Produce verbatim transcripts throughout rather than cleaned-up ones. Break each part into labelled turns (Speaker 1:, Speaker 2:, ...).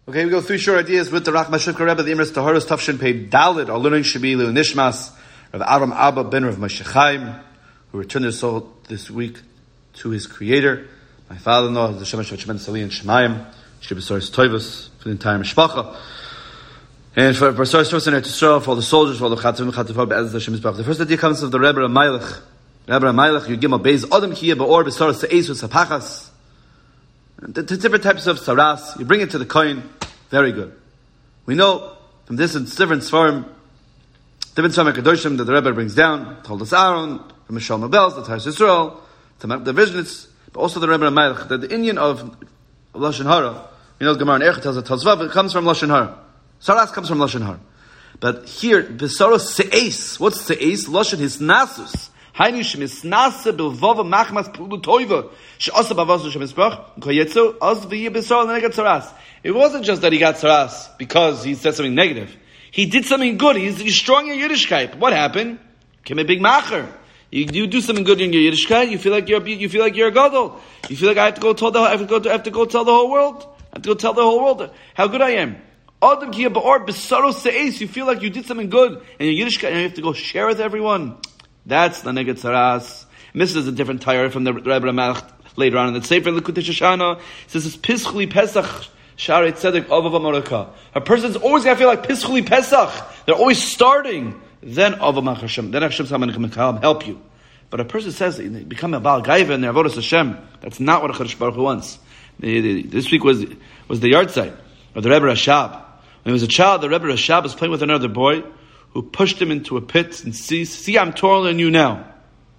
Speaker 1: Okay, we go through short ideas with the Rachma Shivka Rebbe, the Imres Taharos Tafshin Pei Dalit. Our learning should be Lil Nishmas, Rav Aram Abba ben Rav Moshe Chaim, who returned his soul this week to his Creator. My father-in-law, the Shemesh Vachman Sali and Shemayim, Shibbesaris Toivus, for the entire Mishpacha. And for Basaris Toivus and Eretz Yisrael, for all the soldiers, for all the Chatzim, Chatzim, Be'ez Hashem Yisbach. The first idea comes from the Rebbe Ramaylich. Rebbe Ramaylich, you give him a Beis Adam Kiyah, Ba'or, Basaris, Se'ez, Sapachas. The different types of saras, you bring it to the coin, very good. We know from this and different svarim, different svarim Kedoshim that the Rebbe brings down, told us Aaron, from Mishal Mabels, the Tars Yisrael, to the Vizhnitz, but also the Rebbe Ramaylich, that the Indian of, of Lashon Hara, you know, the Gemara in Erech tells us, Tazvav, it comes from Lashon Hara. Saras comes from Lashon Hara. But here, Besaros Se'es, what's Se'es? Lashon his Nasus. Hainish misnase bilvova machmas pulutoiva she'asa bavasu shemizbrach koyetzu az v'yeh b'sol negat saras. It wasn't just that he got saras because he said something negative. He did something good. He's, he's strong in Yiddishkeit. What happened? Came a big macher. You, you do something good in your Yiddishkeit. You feel like you're you feel like you're a gadol. You feel like I have to go tell the I have to go to, I have to go tell the whole world. I have to go tell the whole world how good I am. Adam ki ba'or b'saros se'es. You feel like you did something good in your Yiddishkeit, and you have to go share with everyone. That's the Neged Saras. And this is a different tire from the Rebbe Ramalach later on in the Sefer Likutei Shoshana. It says it's Pischuli Pesach Sharei Tzedek Avav Amaraka. A person's always got to feel like Pischuli Pesach. They're always starting. Then Avav Hashem. Then Hashem's going to help you. But a person says you become a Baal Gaiva and their Avodas Hashem. That's not what a Chodesh Baruch Hu wants. This week was was the yard site of the Rebbe Rashab. When he was a child, the Rebbe Rashab was playing with another boy who pushed him into a pit and see, see, I'm taller than you now.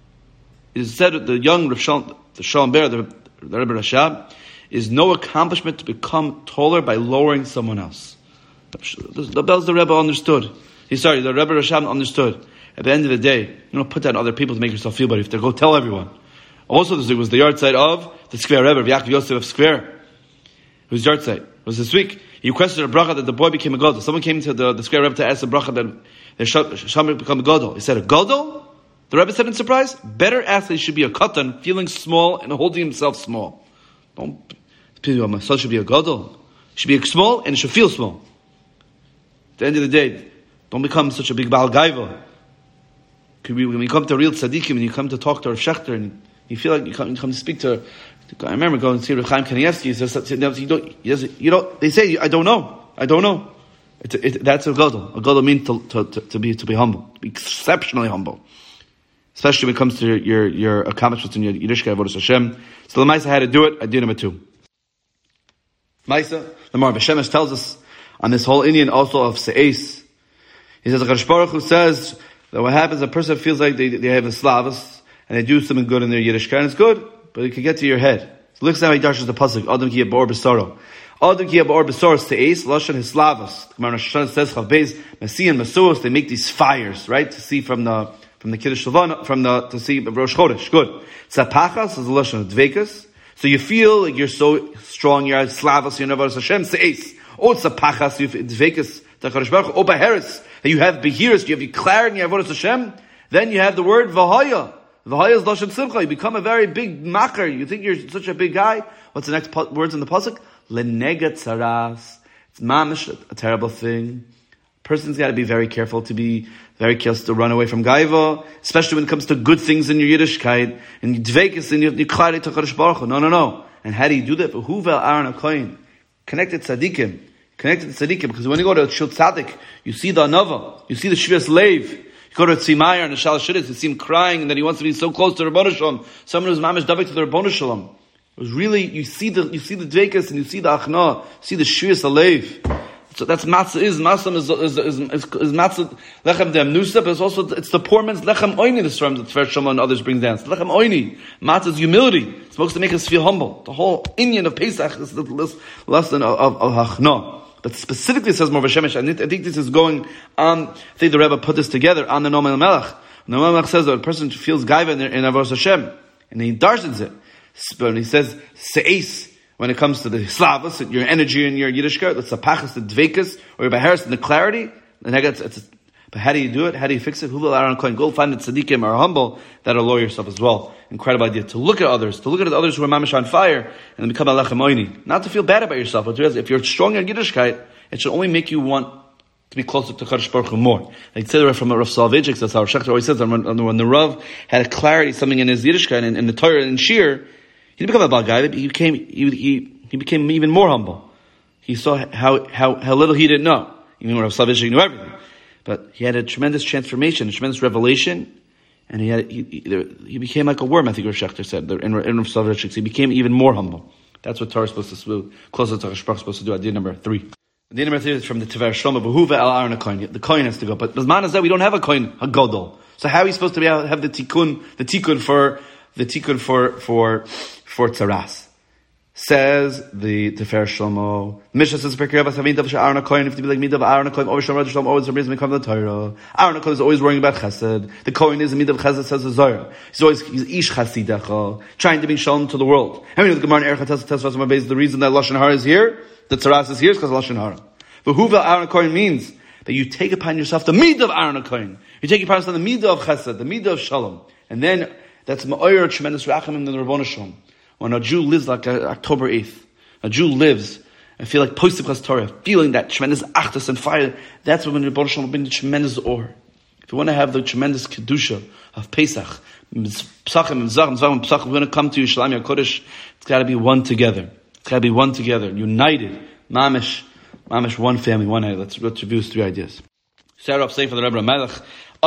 Speaker 1: It is said that the young Rav Shalom, the Shalom Ber, the, the Rebbe Rashab, is no accomplishment to become taller by lowering someone else. The, the Belz the Rebbe understood. He's sorry, the Rebbe Rashab understood. At the end of the day, you don't put that on other people to make yourself feel better. You have to go tell everyone. Also, this was the yard site of the Skver Rebbe, Yaakov Yosef of Skver, whose yard site was this week. He requested a bracha that the boy became a gadol. Someone came to the, the Skver Rebbe to ask a bracha that the Shamir become a gadol. He said, a gadol? The Rebbe said in surprise, better ask that he should be a katan, feeling small and holding himself small. Don't, my son should be a gadol. He should be small and he should feel small. At the end of the day, don't become such a big Baal Gaiva. When you come to real tzaddikim and you come to talk to Rav Shechter and you feel like you come, you come to speak to, I remember going to see Rav Chaim Kanievsky. He says, you don't, he does, you know, they say, I don't know. I don't know. It, it, that's a gadol. A gadol means to, to, to, to be to be humble, to be exceptionally humble, especially when it comes to your your, your accomplishments in your Yiddishkeit Avodas Hashem. So the Maisa had to do it. I did number two. Maisa, the Mar B'Shemesh tells us on this whole Indian also of Se'es. He says, HaKadosh Baruch Hu says that what happens, a person feels like they they have a slavas and they do something good in their Yiddishkeit, and it's good, but it can get to your head. So look how he dashes the pasuk. Adam ki ba'or b'saro. Adam ki ba'or b'saro se'es lashon hislavas. The Gemara Shoshana says chavbeis Masi and Masuos. They make these fires, right, to see from the from the Kiddush Shalvan, from the to see Rosh Chodesh. Good. Tzapachas is the lashon of dvekas. So you feel like you're so strong. You're slavas. You're never Hashem se'es. Oh tzapachas. You dvekas. Tacharish Baruch. Oh beheres. You have beheres. You have your clarity. You have Avodas Hashem. Then you have the word v'haya. V'haya is lashon simcha. You become a very big macher. You think you're such a big guy. What's the next pu- words in the pasuk? Lenegat saras. It's mamish, a terrible thing. A person's got to be very careful to be very careful to run away from gaiva, especially when it comes to good things in your Yiddishkeit and you dveikis and you klari to Chodesh Baruch Hu. No, no, no. And how do you do that? For Huvel Aaron HaKoyin. Connected tzaddikim. Connected tzaddikim. Because when you go to Shul Tzaddik, you see the Anava, you see the Shvias Leiv. You go to Tzimayar and the Shal Shidduch, you see him crying and that he wants to be so close to Rabbanu Shalom. Someone who's mamish davik to the Rabbanu Shalom. It was really, you see the, you see the dvekas and you see the achna, you see the shvius alev. So that's matzah is, matzah is, is, is, is, is matzah, lechem dem nusa, but it's also, it's the poor man's lechem oini, this term that Tfer Shema and others bring down. It's lechem oini. Matzah is humility. It's supposed to make us feel humble. The whole Inyan of Pesach is the lesson of, of, of achna. But specifically says Mar B'Shemesh, I think this is going on, I think the Rebbe put this together on the Noam Melech. Noam Melech says that a person feels gaiva in, in Avodas Hashem, and he darshens it. But he says, se'es, when it comes to the slavas, your energy and your Yiddishkeit, the sapachas, the dvekas, or your beheres and the clarity, and it's, it's But how do you do it? How do you fix it? Go find the tzaddikim are humble that are lower yourself as well. Incredible idea. To look at others, to look at others who are mamish on fire, and then become a lechem oini. Not to feel bad about yourself, but to realize if you're strong in Yiddishkeit, it should only make you want to be closer to Kadosh Baruch Hu more. Like Tzedek from Rav Soloveitchik, that's how Shechter always says that when, when the Rav had a clarity, something in his Yiddishkeit, and in the Torah and Shir, he didn't become a bad guy, but he became, he, he, he became even more humble. He saw how, how, how little he didn't know. Even when Rav Soloveitchik knew everything. But he had a tremendous transformation, a tremendous revelation, and he had he, he, he became like a worm, I think Rav Shechter said, in, in Rav Soloveitchik. He became even more humble. That's what Torah is supposed to do, closer to Kadosh Baruch Hu is supposed to do. Idea number three. Idea number three is from the Tiver Shlomo, Behuva el Aaron HaKohen. The Kohen has to go. But the man is that we don't have a Kohen, a Godol. So how are we supposed to be able to have the tikkun, the tikkun for, the tikkun for, for, for Tzaras? Says the Tifer Shlomo. Mishnah says, "Perkei Rabbah Savin Dav Aaron HaKohen." If to be like Midav Aaron HaKohen, always Shlomo Shlomo always brings me come the Torah. Aaron HaKohen is always worrying about Chesed. The Kohen is a Midav Chesed, says the Zohar. He's always he's Ish Chasidecha, trying to bring Shalom to the world. How many of the Gemara and Erech Hatas Tesvas Mabez? The reason that Lashon Hara is here, the Tzaras is here, is because of Lashon Hara. But Huva Aaron HaKohen means that you take upon yourself the Midav Aaron HaKohen. You take upon yourself the Midav of Chesed, the Midav of Shalom, and then that's Ma'oyer tremendous Rachamim in the Rabbanu Shalom. When a Jew lives like a, October eighth. A Jew lives, I feel like post Torah, feeling that tremendous achdus and fire. That's when the Rebbe Shalom will bring the tremendous or. If you want to have the tremendous kedusha of Pesach, Pesachim and Zachim, Zachim, Pesachim, we're going to come to Yerushalayim HaKodesh. It's got to be one together. It's got to be one together, united, mamish, mamish, one family, one idea. Let's, let's review these three ideas. Start off saying for the Rebbe Melech,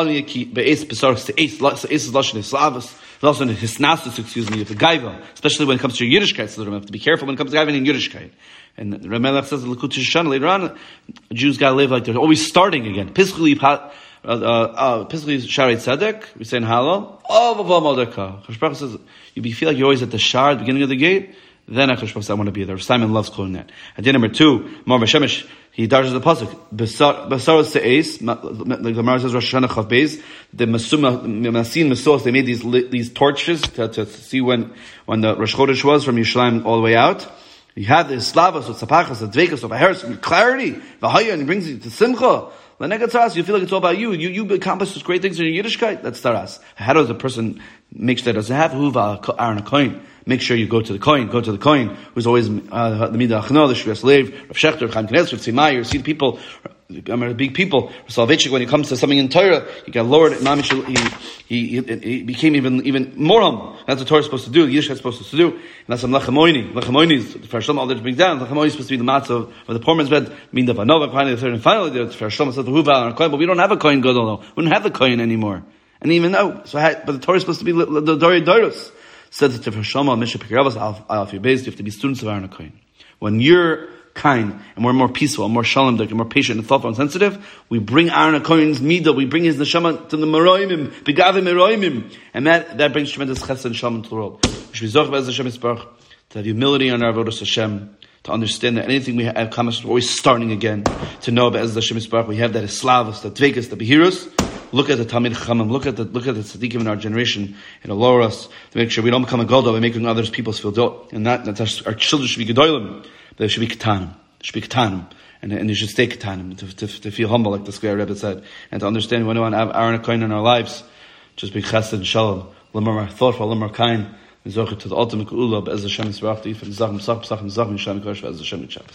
Speaker 1: be'ez pesach to ace is lashon islavus, also in hisnasus, excuse me, the gaiva, especially when it comes to your Yiddishkeit. So you have to be careful when it comes to gaiva and Yiddishkeit. And Ramelech says the Likutei Shoshana later on, Jews gotta live like they're always starting again. Piskuli pat, uh, uh, Piskuli Sharei Tzedek, we say in Halal. Oh, v'vam aldeka. Kadosh Baruch Hu says you feel like you're always at the shar, at the beginning of the gate. Then Kadosh Baruch Hu says I want to be there. Simon loves quoting that. Idea number two, Mar Shemesh. He dashes the pasuk. Basaros se'es, like the Gemara says, Rosh Hashanah Chav Beis. The Masuma, Masin Mesos, they made these these torches to, to see when when the Rosh Chodesh was from Yerushalayim all the way out. You have the Slavos, the Tzapachas, the Dvekas, the Vaheres, clarity, Vahaya, and he brings you to Simcha. Lenegataras, you feel like it's all about you. You you accomplish those great things in your Yiddishkeit. That's Taras. How does a person make sure that doesn't have Huva Aaron HaKohen? Make sure you go to the Kohen, go to the Kohen, who's always uh, the Midah Achno, the Shviyas Lev, Rav Shechter, Chaim Knesset, Tzimai, you see the people, I mean, big people. Soloveitchik, when it comes to something in Torah, he got lowered, he, he, he, he became even, even more humble. That's what Torah is supposed to do, the Yiddishkeit is supposed to do. And that's some Lechem Oini. Lechem Oini is, the Fer Shalom, all that brings down. Lechem Oini is supposed to be the matzah of, of the poor man's bed, Midah Vanova, finally the third and final, the Fer Shalom says the Huva and Kohen, but we don't have a Kohen Gadol, though. We don't have the Kohen anymore. And even though, so I, but the Torah is supposed to be the Dori Doros. Says it to Shlomo, Mishnah Perkei Rabbah, Alf Yebez, you have to be students of Aaron HaKohen. When you're kind, and we're more peaceful, and more shalom, and more patient, and thoughtful, and sensitive, we bring Aaron HaKohen's midah, we bring his neshama to the Meroimim, Begavim Meroimim, and that, that brings tremendous chesed and shalom to the world. We should be zoch be'ez Hashem Yisparach, to have humility on our avodas Hashem, to understand that anything we have accomplished, we're always starting again, to know be'ez Hashem Yisparach, we have that Islavos, that Dvekas, the Behirus. Look at the Talmid Chachamim, look at the, look at the tzaddikim in our generation. It'll lower us to make sure we don't become a Godol by making others people feel dull. And that, that our, our children should be Gedolim. They should be Ketanim. They should be Ketanim. And, and they should stay Ketanim, to, to, to feel humble, like the Square Rebbe said. And to understand when we want to have Aaron HaKohen in our lives, just be Chesed and Shalom. A little more thoughtful, a little more kind. We zoch to the ultimate Geula, Be'ez Hashem Yisbarach, Ifan Zachem, Sach, Psachim, Zachem, Yishem, Kosh, Be'ez Hashem, Yishem.